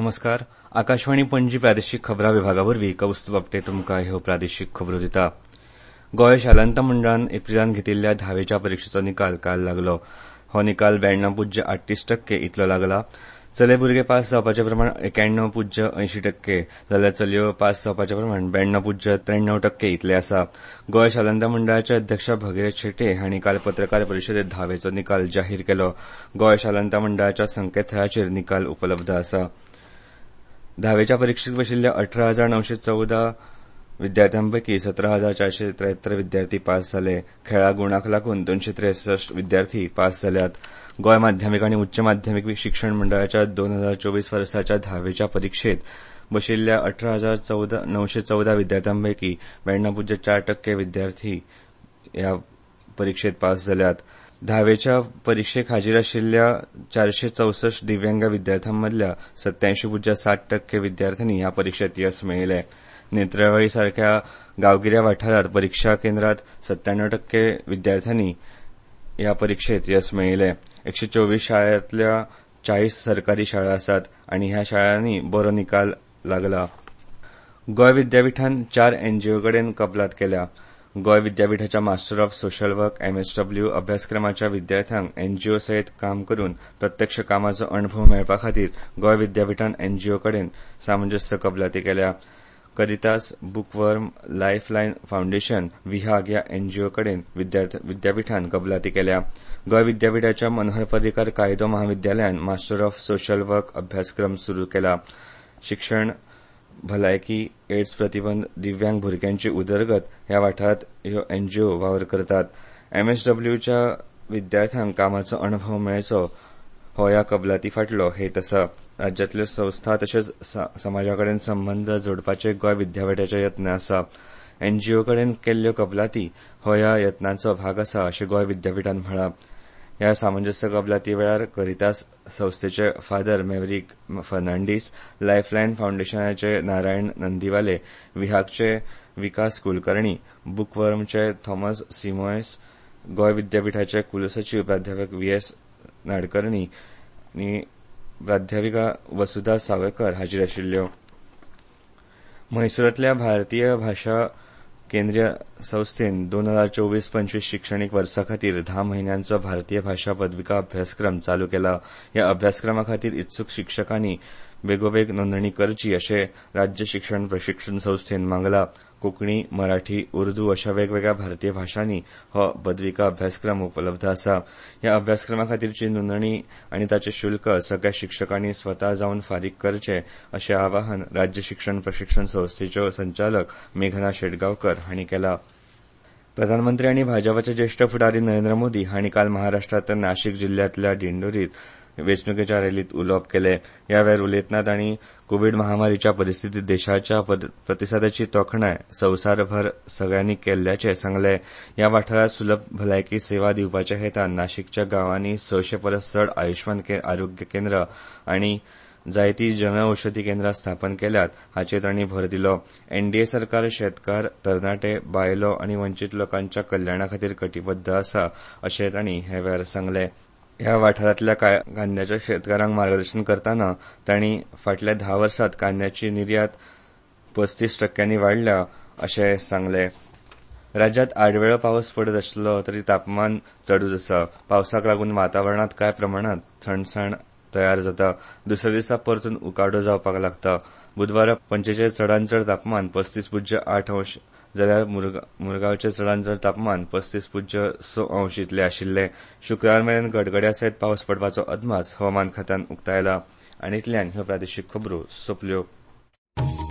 नमस्कार. आकाशवाणी पणजी प्रादेशीक खबरां विभागावरवीं कौस्तुभ आपटे तुमकां ह्यो प्रादेशीक खबरो दिता. गोंय शालांत मंडळान एप्रिलांत घेतिल्ल्या 10वेच्या परीक्षेचो निकाल काल लागलो. हो निकाल 92.38% इतलो लागला. चले भुरगे पास जावपाचें प्रमाण 91.80% जाल्यार चलयो पास जावपाचें प्रमाण 92.93% इतलें आसा. गोंय शालांत मंडळाचे अध्यक्ष भगीरथ शेटे हांणी काल पत्रकार परिशदेंत 10वेचो निकाल जाहीर केलो. गोंय शालांत मंडळाच्या संकेतथळाचेर निकाल उपलब्ध आसा. 10वेच्या परीक्षेक बशिल्ल्या 18,914 विद्यार्थ्यांपैकी 17,473 विद्यार्थी पास जाले. खेळा गुणांक लागून 263 विद्यार्थी पास जाल्यात. गोंय माध्यमीक आनी उच्च माध्यमीक शिक्षण मंडळाच्या 2024 वर्साच्या 10वेच्या परीक्षेत बशिल्ल्या 18,914 विद्यार्थ्यांपैकी 92.4% विद्यार्थी ह्या परीक्षेत पास जाल्यात. 10वेच्या परीक्षेक हाजीर आशिल्ल्या 464 दिव्यांग विद्यार्थ्यांमदल्या 87.7% विद्यार्थ्यांनी ह्या परीक्षेत येस मेळयलें. नेत्रावळी सारख्या गांवगिऱ्या वाठारांत परीक्षा केंद्रांत 97% विद्यार्थ्यांनी ह्या परीक्षेत येस मेळयलें. 124 शाळांतल्या 40 सरकारी शाळा आसात आनी ह्या शाळांनी बरो निकाल लागला. गोंय विद्यापीठान 4 एनजीओकडेन कबलात केल्या. गोंय विद्यापीठाच्या master of social work MSW अभ्यासक्रमाच्या विद्यार्थ्यांक एनजीओ सयत काम करून प्रत्यक्ष कामाचो अणभव मेळपा खातीर गोंय विद्यापीठान एनजीओकडेन सामंजस्य कबलाती केल्या. Caritas Bookworm Lifeline Foundation Vihag ह्या एनजीओकडेन विद्यापीठान कबलाती केल्या. गोंय विद्यापीठाच्या मनोहर पर्रीकार कायदो महाविद्यालयान मास्टर ऑफ सोशल वर्क अभ्यासक्रम सुरू केला. शिक्षण, भलायकी, एड्स प्रतिबंध, दिव्यांग भुरग्यांची उदरगत ह्या वाठारांत ह्यो एनजीओ वावर करतात. MSWच्या विद्यार्थ्यांक कामाचो अणभव मेळचो हो ह्या कबलाती फाटलो हेत आसा. राज्यांतल्यो संस्था तशेंच समाजाकडेन संबंद जोडपाचे गोंय विद्यापीठाचे यत्न आसा. एनजीओकडेन केल्ल्यो कबलाती हो ह्या यत्नाचो भाग आसा अशें गोंय विद्यापीठान म्हळां. ह्या सामंजस्य कबलाती वेळार करितास संस्थेचे फादर मेवरीक फर्नांडीस, लायफलायन फाउंडेशनाचे नारायण नंदीवाले, विहागचे विकास कुलकर्णी, बुकवर्मचे थॉमस सिमोयस, गोंय विद्यापीठाचे कुलसचिव प्राध्यापक VS नाडकर्णी आनी प्राध्यापिका वसुधा सावयकर हाजीर आशिल्ल्यो. म्हैसूरांतल्या भारतीय भाशा केंद्रीय संस्थेन 2024-25 शिक्षणीक वर्सा खातीर 10 म्हयन्यांचो भारतीय भाशा पदविका अभ्यासक्रम चालू केला. ह्या अभ्यासक्रमा खातीर इत्सूक शिक्षकांनी बेगोबेग नोंदणी करची अशें राज्य शिक्षण प्रशिक्षण संस्थेन मागला. कोंकणी, मराठी, उर्दू अशा वेगवेगळ्या भारतीय भाषांनी हो पदविका अभ्यासक्रम उपलब्ध आसा. ह्या अभ्यासक्रमा खातीरची नोंदणी आनी ताचें शुल्क सगळ्या शिक्षकांनी स्वता जावन फारीक करचें अशें आवाहन राज्य शिक्षण प्रशिक्षण संस्थेच्यो संचालक मेघना शेटगांवकर हांणी केलां. प्रधानमंत्री आनी भाजपाचे ज्येष्ठ फुडारी नरेंद्र मोदी हांणी काल महाराष्ट्रांतल्या नाशिक जिल्ल्यांतल्या दिंडोरीत वेंचणुकेच्या रॅलीत उलोवप केलें. ह्या वेळार उलयतना तांणी कोविड महामारीच्या परिस्थितीत देशाच्या प्रतिसादाची तोखणाय संवसारभर सगळ्यांनी केल्ल्याचें सांगलें. ह्या वाठारांत सुलभ भलायकी सेवा दिवपाच्या हेतान नाशिकच्या गांवांनी 600 परस चड आयुष्मान आरोग्य केंद्र आनी जायतीं जनऔषधी केंद्रां स्थापन केल्यात हाचेर तांणी भर दिलो. एनडीए सरकार शेतकार, तरणाटे, बायलो आनी वंचीत लोकांच्या कल्याणा खातीर कटिबद्ध आसा अशें तांणी हे वेळार सांगलें. ह्या वाठारांतल्या कांद्याच्या शेतकारांक मार्गदर्शन करतना तांणी फाटल्या 10 वर्सांत कांद्याची निर्यात 35% वाडल्या अशें सांगलें. राज्यांत आडवेळो पावस पडत आसलो तरी तापमान चडूच आसा. पावसाक लागून वातावरणांत कांय प्रमाणांत थंडसाण तयार जाता. दुसऱ्या दिसा परतून उकाडो जावपाक लागता. बुधवारा पणजेचें चडांत चड तापमान 35.8 अंश जाल्यार मुरगांवचें चडांत चड तापमान 35.6 अंश इतलें आशिल्लें. शुक्रार मेरेन गडगड्या सयत पावस पडपाचो अदमास हवामान खात्यान उक्तायला. आनी इतल्यान ह्यो प्रादेशीक खबरो सोंपल्यो.